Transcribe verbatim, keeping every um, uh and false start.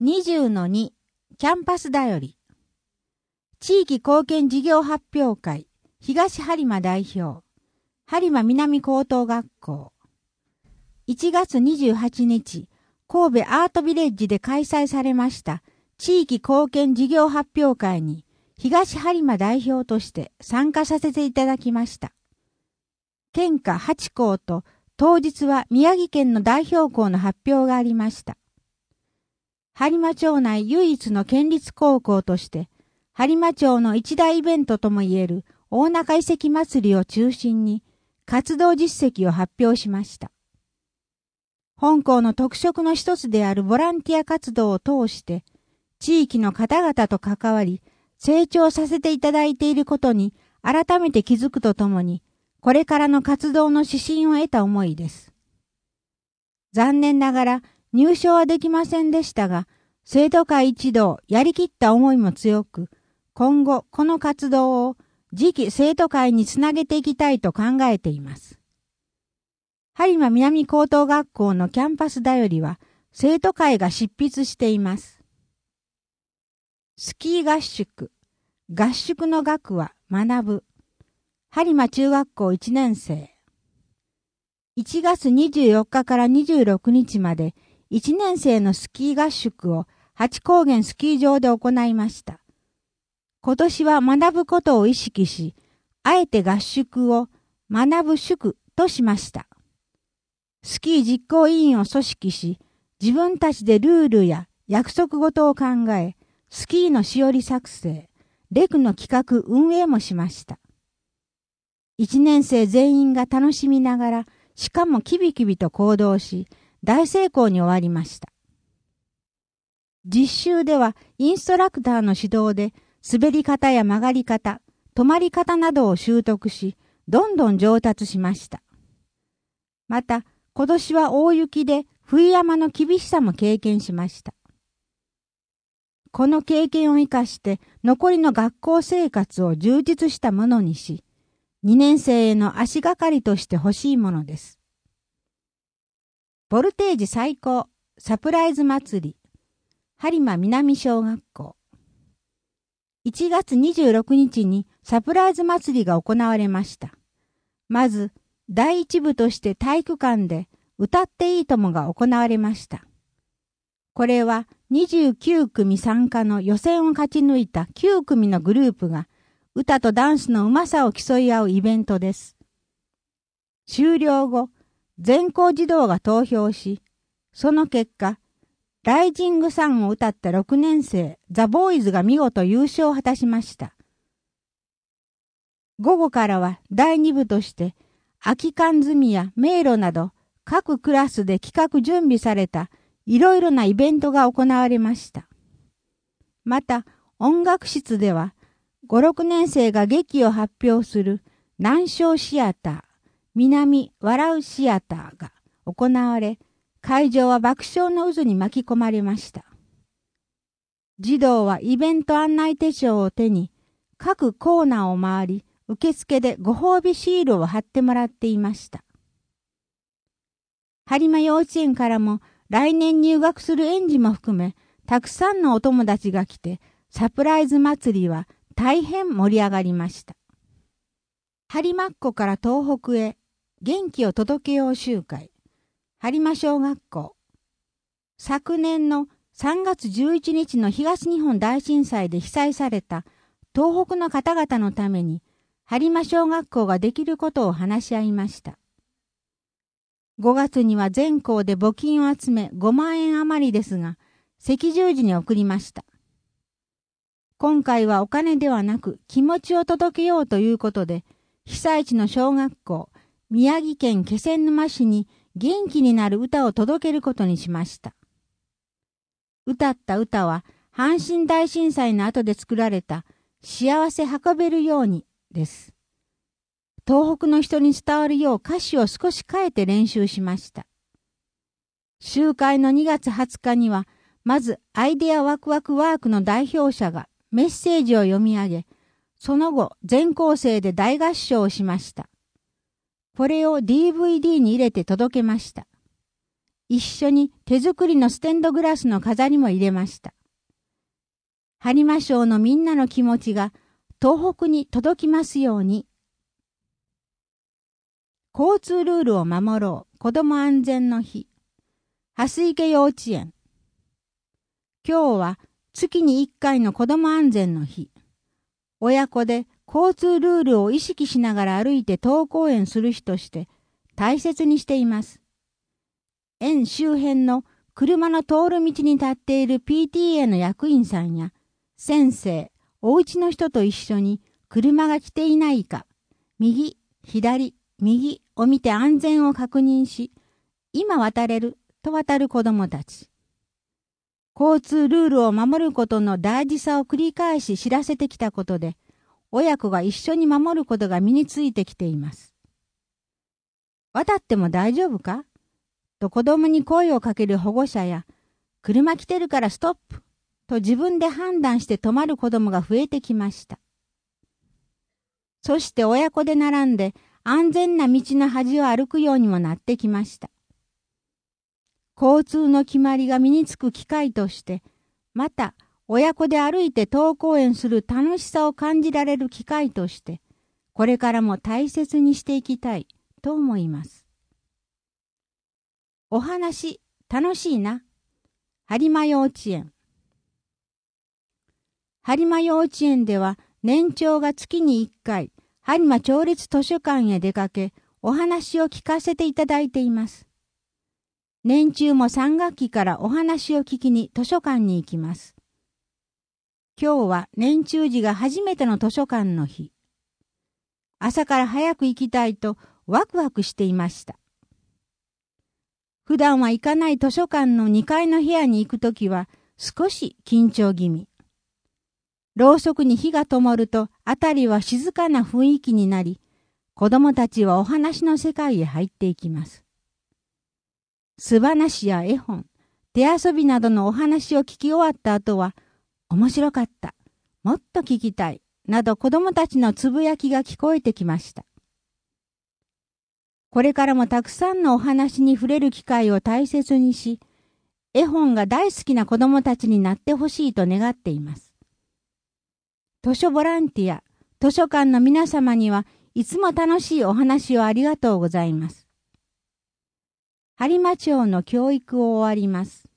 にじゅうのに キャンパスだより地域貢献事業発表会東播磨代表播磨南高等学校いちがつにじゅうはちにち神戸アートビレッジで開催されました地域貢献事業発表会に東播磨代表として参加させていただきました。県下はち校と当日は宮城県の代表校の発表がありました。播磨町内唯一の県立高校として播磨町の一大イベントともいえる大中遺跡祭りを中心に活動実績を発表しました。本校の特色の一つであるボランティア活動を通して地域の方々と関わり成長させていただいていることに改めて気づくとともにこれからの活動の指針を得た思いです。残念ながら入賞はできませんでしたが生徒会一同やりきった思いも強く今後この活動を次期生徒会につなげていきたいと考えています。播磨南高等学校のキャンパスだよりは生徒会が執筆しています。スキー合宿、合宿の学は学ぶ。播磨中学校いちねん生。いちがつにじゅうよっかからにじゅうろくにちまでいちねん生のスキー合宿を八高原スキー場で行いました。今年は学ぶことを意識し、あえて合宿を学ぶ宿としました。スキー実行委員を組織し、自分たちでルールや約束事を考え、スキーのしおり作成、レクの企画運営もしました。一年生全員が楽しみながら、しかもキビキビと行動し、大成功に終わりました。実習ではインストラクターの指導で、滑り方や曲がり方、止まり方などを習得し、どんどん上達しました。また、今年は大雪で冬山の厳しさも経験しました。この経験を生かして残りの学校生活を充実したものにし、にねん生への足がかりとして欲しいものです。ボルテージ最高サプライズ祭り播磨南小学校いちがつにじゅうろくにちにサプライズ祭りが行われました。まず第一部として体育館で歌っていいともが行われました。これはにじゅうきゅうくみ参加の予選を勝ち抜いたきゅうくみのグループが歌とダンスのうまさを競い合うイベントです。終了後、全校児童が投票し、その結果、ライジングサンを歌ったろくねん生ザ・ボーイズが見事優勝を果たしました。午後からはだいに部として空き缶積みや迷路など各クラスで企画準備されたいろいろなイベントが行われました。また音楽室ではご、ろくねん生が劇を発表する南小シアター、南笑うシアターが行われ、会場は爆笑の渦に巻き込まれました。児童はイベント案内手帳を手に各コーナーを回り、受付でご褒美シールを貼ってもらっていました。播磨幼稚園からも来年入学する園児も含め、たくさんのお友達が来て、サプライズ祭りは大変盛り上がりました。播磨っ子から東北へ元気を届けよう集会、播磨小学校。昨年のさんがつじゅういちにちの東日本大震災で被災された東北の方々のために、播磨小学校ができることを話し合いました。ごがつには全校で募金を集めごまんえん余りですが、赤十字に送りました。今回はお金ではなく気持ちを届けようということで、被災地の小学校、宮城県気仙沼市に元気になる歌を届けることにしました。歌った歌は阪神大震災の後で作られた幸せ運べるようにです。東北の人に伝わるよう歌詞を少し変えて練習しました。集会のにがつはつかには、まずアイデアワクワクワークの代表者がメッセージを読み上げ、その後全校生で大合唱をしました。これを ディーブイディー に入れて届けました。 一緒に手作りのステンドグラスの飾りも入れました。播磨省のみんなの気持ちが東北に届きますように。交通ルールを守ろう子ども安全の日。蓮池幼稚園。今日は月にいっかいの子ども安全の日。親子で交通ルールを意識しながら歩いて登校園する日として大切にしています。園周辺の車の通る道に立っている ピーティーエー の役員さんや先生、お家の人と一緒に車が来ていないか、右、左、右を見て安全を確認し、今渡れると渡る子供たち。交通ルールを守ることの大事さを繰り返し知らせてきたことで、親子が一緒に守ることが身についてきています。渡っても大丈夫かと子供に声をかける保護者や、車来てるからストップと自分で判断して止まる子供が増えてきました。そして親子で並んで安全な道の端を歩くようにもなってきました。交通の決まりが身につく機会として、また親子で歩いて登校園する楽しさを感じられる機会として、これからも大切にしていきたいと思います。お話、楽しいな。播磨幼稚園。播磨幼稚園では年長が月にいっかい、播磨町立図書館へ出かけ、お話を聞かせていただいています。年中もさん学期からお話を聞きに図書館に行きます。今日は年中時が初めての図書館の日。朝から早く行きたいとワクワクしていました。普段は行かない図書館のにかいの部屋に行くときは少し緊張気味。ろうそくに火が灯るとあたりは静かな雰囲気になり、子供たちはお話の世界へ入っていきます。巣話や絵本、手遊びなどのお話を聞き終わった後は、面白かった、もっと聞きたい、など子供たちのつぶやきが聞こえてきました。これからもたくさんのお話に触れる機会を大切にし、絵本が大好きな子供たちになってほしいと願っています。図書ボランティア、図書館の皆様にはいつも楽しいお話をありがとうございます。播磨町の教育を終わります。